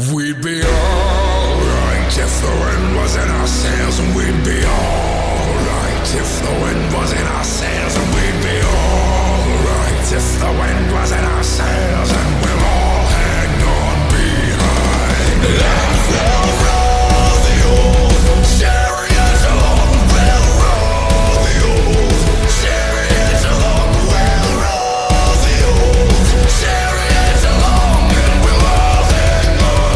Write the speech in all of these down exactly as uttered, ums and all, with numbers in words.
We'd be alright if the wind was in our sails, and we'd be alright if the wind was in our sails, and we'd be alright if the wind was in our sails, and we'll all hang on behind. And we'll roll the old chariot along, we'll roll the old chariot along, we'll roll the old chariot along, and we'll all hang on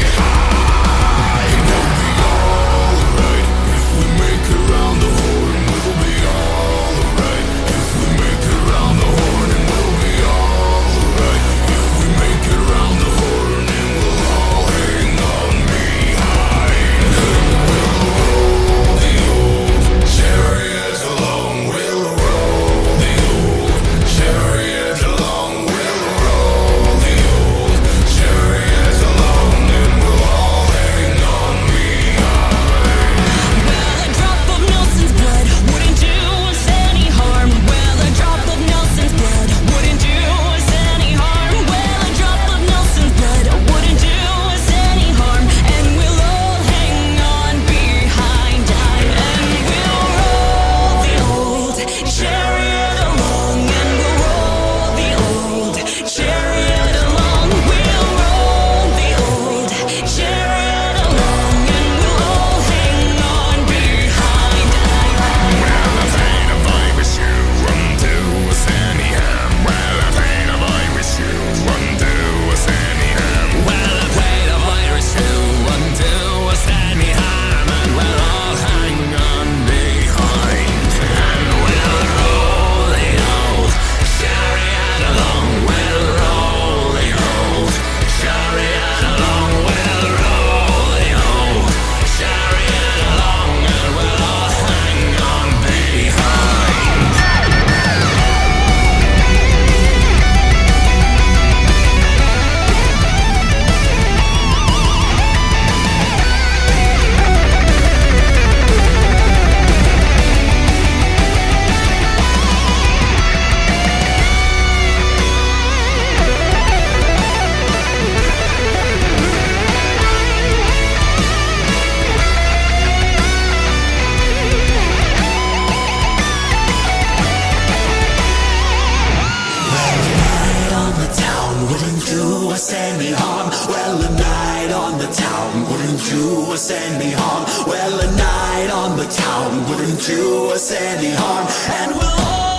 behind. We'll be alright if we make it round the horn. We'll be alright if we make it round the horn, and we'll be alright if we make it round the horn, and we'll all hang on behind. And we'll roll the old chariot along. We'll roll the old chariot along. We'll roll the old chariot along, and we'll all hang on behind. Well, a drop of Nelson's blood wouldn't do us any harm. Well, a drop of Nelson's blood wouldn't do us any harm. Well, a drop of Nelson's blood wouldn't do us any harm. And we'll all hang on behind. And we'll roll the old chariot along. And we'll roll the old chariot along. We'll roll the old chariot along. And we'll all hang on behind. Well, if ain't a virus you run to us anyhow. Well, if ain't a virus you run to us anyhow. Well, if ain't a virus to run to us any harm, and we'll all hang on behind. And we'll roll the old chariot along. We'll roll the old chariot along. We'll roll the old chariot along, and we'll all hang on behind. Night on the town wouldn't do us any harm. Well, a night on the town wouldn't do us any harm. Well, a night on the town wouldn't do us any harm. And we'll all